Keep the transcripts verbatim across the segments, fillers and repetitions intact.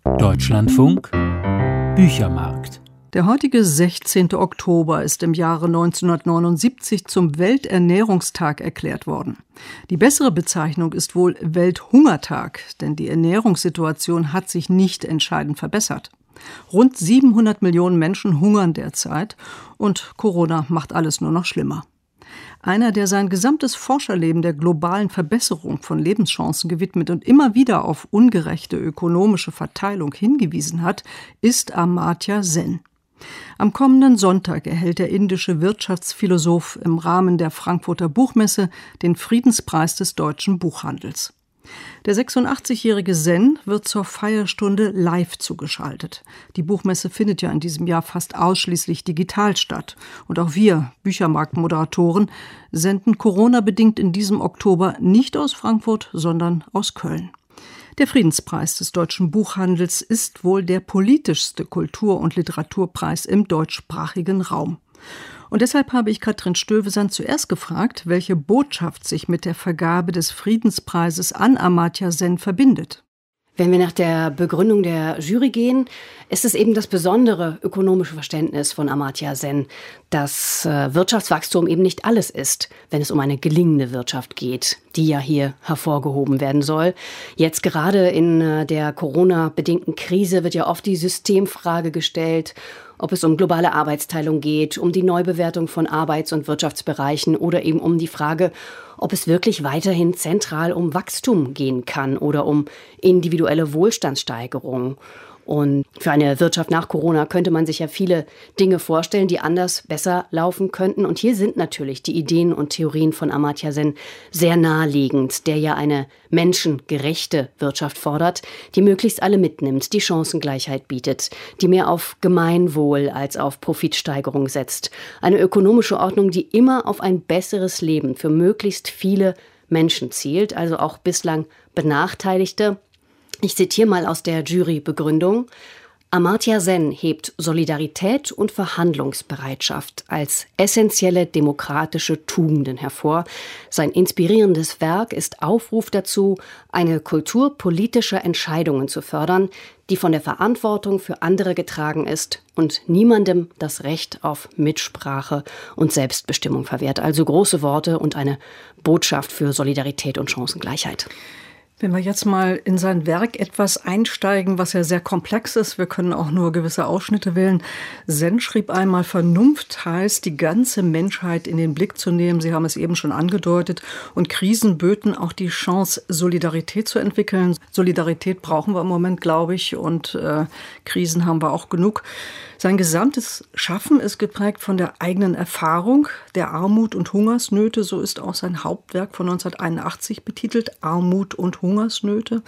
Deutschlandfunk Büchermarkt. Der heutige sechzehnten Oktober ist im Jahre neunzehnhundertneunundsiebzig zum Welternährungstag erklärt worden. Die bessere Bezeichnung ist wohl Welthungertag, denn die Ernährungssituation hat sich nicht entscheidend verbessert. Rund siebenhundert Millionen Menschen hungern derzeit und Corona macht alles nur noch schlimmer. Einer, der sein gesamtes Forscherleben der globalen Verbesserung von Lebenschancen gewidmet und immer wieder auf ungerechte ökonomische Verteilung hingewiesen hat, ist Amartya Sen. Am kommenden Sonntag erhält der indische Wirtschaftsphilosoph im Rahmen der Frankfurter Buchmesse den Friedenspreis des deutschen Buchhandels. Der sechsundachtzigjährige Sen wird zur Feierstunde live zugeschaltet. Die Buchmesse findet ja in diesem Jahr fast ausschließlich digital statt. Und auch wir, Büchermarktmoderatoren, senden Corona-bedingt in diesem Oktober nicht aus Frankfurt, sondern aus Köln. Der Friedenspreis des deutschen Buchhandels ist wohl der politischste Kultur- und Literaturpreis im deutschsprachigen Raum. Und deshalb habe ich Katrin Stövesand zuerst gefragt, welche Botschaft sich mit der Vergabe des Friedenspreises an Amartya Sen verbindet. Wenn wir nach der Begründung der Jury gehen, ist es eben das besondere ökonomische Verständnis von Amartya Sen, dass äh, Wirtschaftswachstum eben nicht alles ist, wenn es um eine gelingende Wirtschaft geht, die ja hier hervorgehoben werden soll. Jetzt gerade in äh, der Corona-bedingten Krise wird ja oft die Systemfrage gestellt, ob es um globale Arbeitsteilung geht, um die Neubewertung von Arbeits- und Wirtschaftsbereichen oder eben um die Frage, ob es wirklich weiterhin zentral um Wachstum gehen kann oder um individuelle Wohlstandssteigerung. Und für eine Wirtschaft nach Corona könnte man sich ja viele Dinge vorstellen, die anders besser laufen könnten. Und hier sind natürlich die Ideen und Theorien von Amartya Sen sehr naheliegend, der ja eine menschengerechte Wirtschaft fordert, die möglichst alle mitnimmt, die Chancengleichheit bietet, die mehr auf Gemeinwohl als auf Profitsteigerung setzt. Eine ökonomische Ordnung, die immer auf ein besseres Leben für möglichst viele Menschen zielt, also auch bislang Benachteiligte. Ich zitiere mal aus der Jurybegründung. Amartya Sen hebt Solidarität und Verhandlungsbereitschaft als essentielle demokratische Tugenden hervor. Sein inspirierendes Werk ist Aufruf dazu, eine Kultur politischer Entscheidungen zu fördern, die von der Verantwortung für andere getragen ist und niemandem das Recht auf Mitsprache und Selbstbestimmung verwehrt. Also große Worte und eine Botschaft für Solidarität und Chancengleichheit. Wenn wir jetzt mal in sein Werk etwas einsteigen, was ja sehr komplex ist, wir können auch nur gewisse Ausschnitte wählen. Sen schrieb einmal, Vernunft heißt, die ganze Menschheit in den Blick zu nehmen. Sie haben es eben schon angedeutet. Und Krisen böten auch die Chance, Solidarität zu entwickeln. Solidarität brauchen wir im Moment, glaube ich, und äh, Krisen haben wir auch genug. Sein gesamtes Schaffen ist geprägt von der eigenen Erfahrung, der Armut und Hungersnöte. So ist auch sein Hauptwerk von neunzehnhunderteinundachtzig betitelt, Armut und Hungersnöte.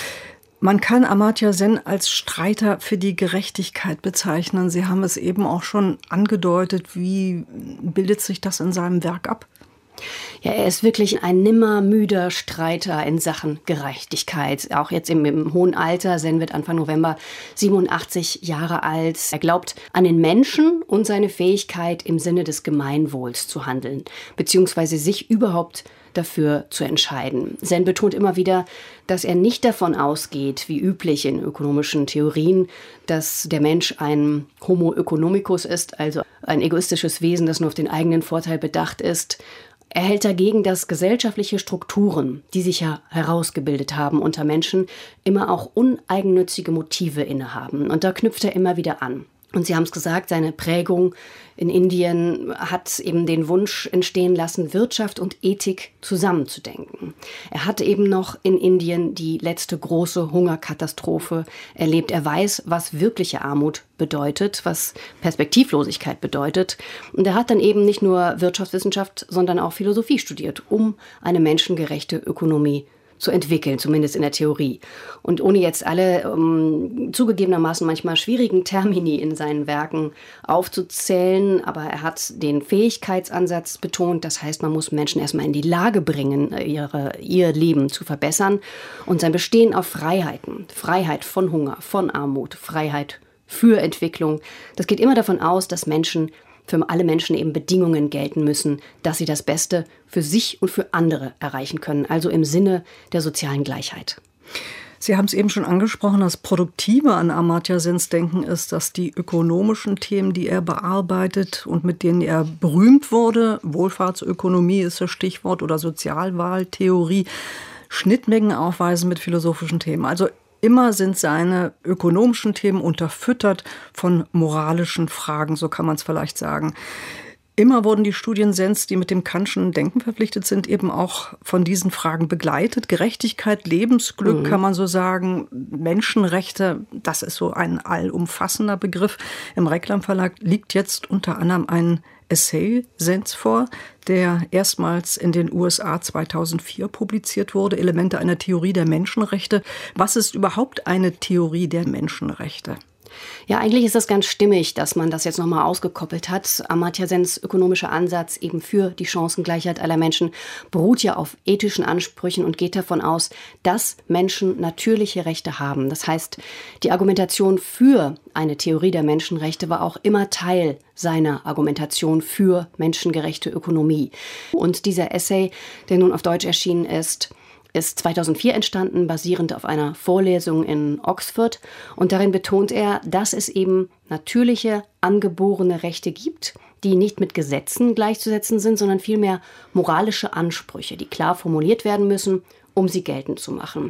Man kann Amartya Sen als Streiter für die Gerechtigkeit bezeichnen. Sie haben es eben auch schon angedeutet. Wie bildet sich das in seinem Werk ab? Ja, er ist wirklich ein nimmermüder Streiter in Sachen Gerechtigkeit. Auch jetzt im, im hohen Alter. Sen wird Anfang November siebenundachtzig Jahre alt. Er glaubt an den Menschen und seine Fähigkeit, im Sinne des Gemeinwohls zu handeln, beziehungsweise sich überhaupt dafür zu entscheiden. Sen betont immer wieder, dass er nicht davon ausgeht, wie üblich in ökonomischen Theorien, dass der Mensch ein Homo economicus ist, also ein egoistisches Wesen, das nur auf den eigenen Vorteil bedacht ist. Er hält dagegen, dass gesellschaftliche Strukturen, die sich ja herausgebildet haben unter Menschen, immer auch uneigennützige Motive innehaben. Und da knüpft er immer wieder an. Und Sie haben es gesagt, seine Prägung in Indien hat eben den Wunsch entstehen lassen, Wirtschaft und Ethik zusammenzudenken. Er hat eben noch in Indien die letzte große Hungerkatastrophe erlebt. Er weiß, was wirkliche Armut bedeutet, was Perspektivlosigkeit bedeutet. Und er hat dann eben nicht nur Wirtschaftswissenschaft, sondern auch Philosophie studiert, um eine menschengerechte Ökonomie zu entwickeln, zumindest in der Theorie. Und ohne jetzt alle um, zugegebenermaßen manchmal schwierigen Termini in seinen Werken aufzuzählen, aber er hat den Fähigkeitsansatz betont. Das heißt, man muss Menschen erstmal in die Lage bringen, ihre, ihr Leben zu verbessern und sein Bestehen auf Freiheiten. Freiheit von Hunger, von Armut, Freiheit für Entwicklung. Das geht immer davon aus, dass Menschen für alle Menschen eben Bedingungen gelten müssen, dass sie das Beste für sich und für andere erreichen können, also im Sinne der sozialen Gleichheit. Sie haben es eben schon angesprochen, das Produktive an Amartya Sens Denken ist, dass die ökonomischen Themen, die er bearbeitet und mit denen er berühmt wurde, Wohlfahrtsökonomie ist das Stichwort oder Sozialwahltheorie, Schnittmengen aufweisen mit philosophischen Themen. Also immer sind seine ökonomischen Themen unterfüttert von moralischen Fragen, so kann man es vielleicht sagen. Immer wurden die Studien Sens, die mit dem Kantschen Denken verpflichtet sind, eben auch von diesen Fragen begleitet. Gerechtigkeit, Lebensglück, mhm. kann man so sagen, Menschenrechte, das ist so ein allumfassender Begriff. Im Reklam Verlag liegt jetzt unter anderem ein Essay Sens vor, der erstmals in den U S A zweitausendvier publiziert wurde, Elemente einer Theorie der Menschenrechte. Was ist überhaupt eine Theorie der Menschenrechte? Ja, eigentlich ist das ganz stimmig, dass man das jetzt nochmal ausgekoppelt hat. Amartya Sens ökonomischer Ansatz eben für die Chancengleichheit aller Menschen beruht ja auf ethischen Ansprüchen und geht davon aus, dass Menschen natürliche Rechte haben. Das heißt, die Argumentation für eine Theorie der Menschenrechte war auch immer Teil seiner Argumentation für menschengerechte Ökonomie. Und dieser Essay, der nun auf Deutsch erschienen ist, ist zweitausendvier entstanden, basierend auf einer Vorlesung in Oxford. Und darin betont er, dass es eben natürliche, angeborene Rechte gibt, die nicht mit Gesetzen gleichzusetzen sind, sondern vielmehr moralische Ansprüche, die klar formuliert werden müssen, um sie geltend zu machen.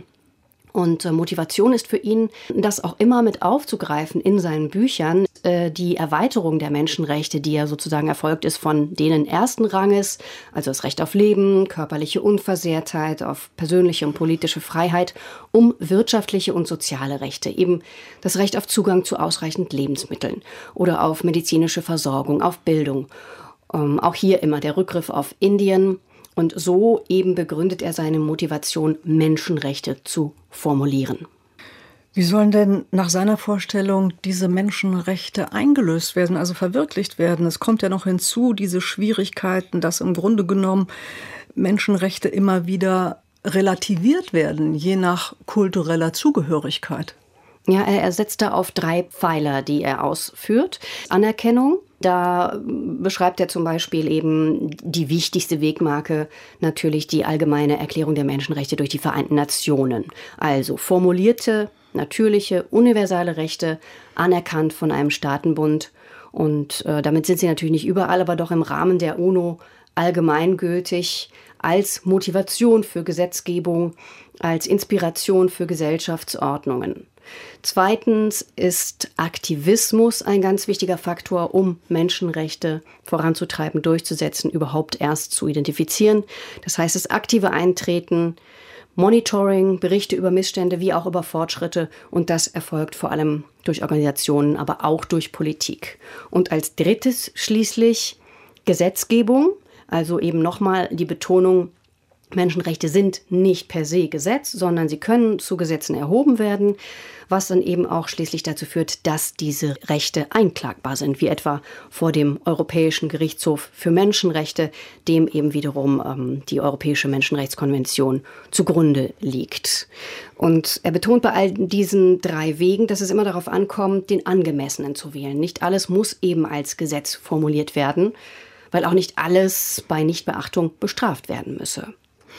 Und Motivation ist für ihn, das auch immer mit aufzugreifen in seinen Büchern, äh, die Erweiterung der Menschenrechte, die ja sozusagen erfolgt ist von denen ersten Ranges, also das Recht auf Leben, körperliche Unversehrtheit, auf persönliche und politische Freiheit, um wirtschaftliche und soziale Rechte, eben das Recht auf Zugang zu ausreichend Lebensmitteln oder auf medizinische Versorgung, auf Bildung. Ähm, auch hier immer der Rückgriff auf Indien. Und so eben begründet er seine Motivation, Menschenrechte zu formulieren. Wie sollen denn nach seiner Vorstellung diese Menschenrechte eingelöst werden, also verwirklicht werden? Es kommt ja noch hinzu, diese Schwierigkeiten, dass im Grunde genommen Menschenrechte immer wieder relativiert werden, je nach kultureller Zugehörigkeit. Ja, er setzt da auf drei Pfeiler, die er ausführt. Anerkennung. Da beschreibt er zum Beispiel eben die wichtigste Wegmarke, natürlich die allgemeine Erklärung der Menschenrechte durch die Vereinten Nationen. Also formulierte, natürliche, universale Rechte, anerkannt von einem Staatenbund. Und äh, damit sind sie natürlich nicht überall, aber doch im Rahmen der UNO allgemeingültig als Motivation für Gesetzgebung, als Inspiration für Gesellschaftsordnungen. Zweitens ist Aktivismus ein ganz wichtiger Faktor, um Menschenrechte voranzutreiben, durchzusetzen, überhaupt erst zu identifizieren. Das heißt, das aktive Eintreten, Monitoring, Berichte über Missstände wie auch über Fortschritte, und das erfolgt vor allem durch Organisationen, aber auch durch Politik. Und als drittes schließlich Gesetzgebung, also eben nochmal die Betonung, Menschenrechte sind nicht per se Gesetz, sondern sie können zu Gesetzen erhoben werden, was dann eben auch schließlich dazu führt, dass diese Rechte einklagbar sind, wie etwa vor dem Europäischen Gerichtshof für Menschenrechte, dem eben wiederum ähm, die Europäische Menschenrechtskonvention zugrunde liegt. Und er betont bei all diesen drei Wegen, dass es immer darauf ankommt, den Angemessenen zu wählen. Nicht alles muss eben als Gesetz formuliert werden, weil auch nicht alles bei Nichtbeachtung bestraft werden müsse.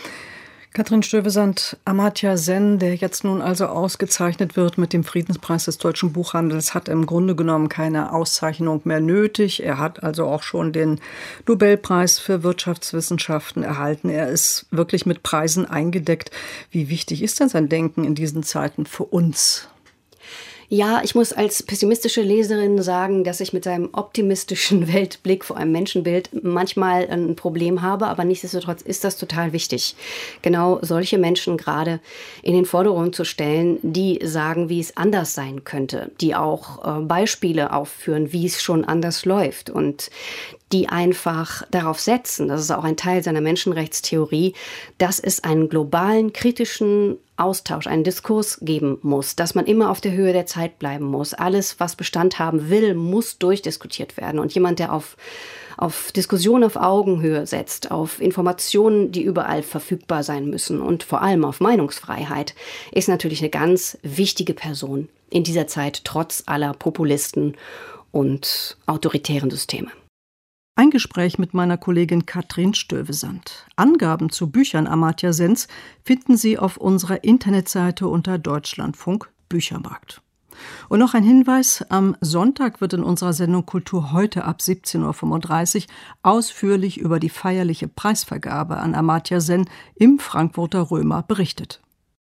Katrin Stuyvesant, Amartya Sen, der jetzt nun also ausgezeichnet wird mit dem Friedenspreis des deutschen Buchhandels, hat im Grunde genommen keine Auszeichnung mehr nötig. Er hat also auch schon den Nobelpreis für Wirtschaftswissenschaften erhalten. Er ist wirklich mit Preisen eingedeckt. Wie wichtig ist denn sein Denken in diesen Zeiten für uns? Ja, ich muss als pessimistische Leserin sagen, dass ich mit seinem optimistischen Weltblick vor einem Menschenbild manchmal ein Problem habe, aber nichtsdestotrotz ist das total wichtig, genau solche Menschen gerade in den Vordergrund zu stellen, die sagen, wie es anders sein könnte, die auch äh, Beispiele aufführen, wie es schon anders läuft und die einfach darauf setzen, das ist auch ein Teil seiner Menschenrechtstheorie, dass es einen globalen, kritischen Austausch, einen Diskurs geben muss, dass man immer auf der Höhe der Zeit bleiben muss. Alles, was Bestand haben will, muss durchdiskutiert werden. Und jemand, der auf, auf Diskussion auf Augenhöhe setzt, auf Informationen, die überall verfügbar sein müssen und vor allem auf Meinungsfreiheit, ist natürlich eine ganz wichtige Person in dieser Zeit, trotz aller Populisten und autoritären Systeme. Ein Gespräch mit meiner Kollegin Katrin Stövesand. Angaben zu Büchern Amartya Sens finden Sie auf unserer Internetseite unter Deutschlandfunk Büchermarkt. Und noch ein Hinweis, am Sonntag wird in unserer Sendung Kultur heute ab siebzehn Uhr fünfunddreißig ausführlich über die feierliche Preisvergabe an Amartya Sen im Frankfurter Römer berichtet.